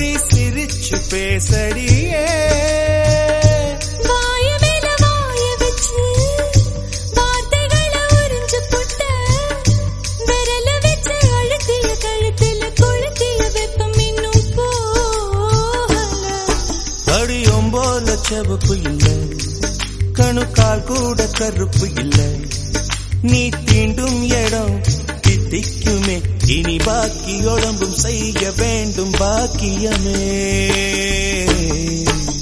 மொழி சிரிச்சு பேசடியே செவப்பு இல்ல கணுக்கால் கூட கருப்பு இல்ல நீ தீண்டும் இடம் தித்திக்குமே இனி பாக்கி உடம்பும் செய்ய வேண்டும் பாக்கியமே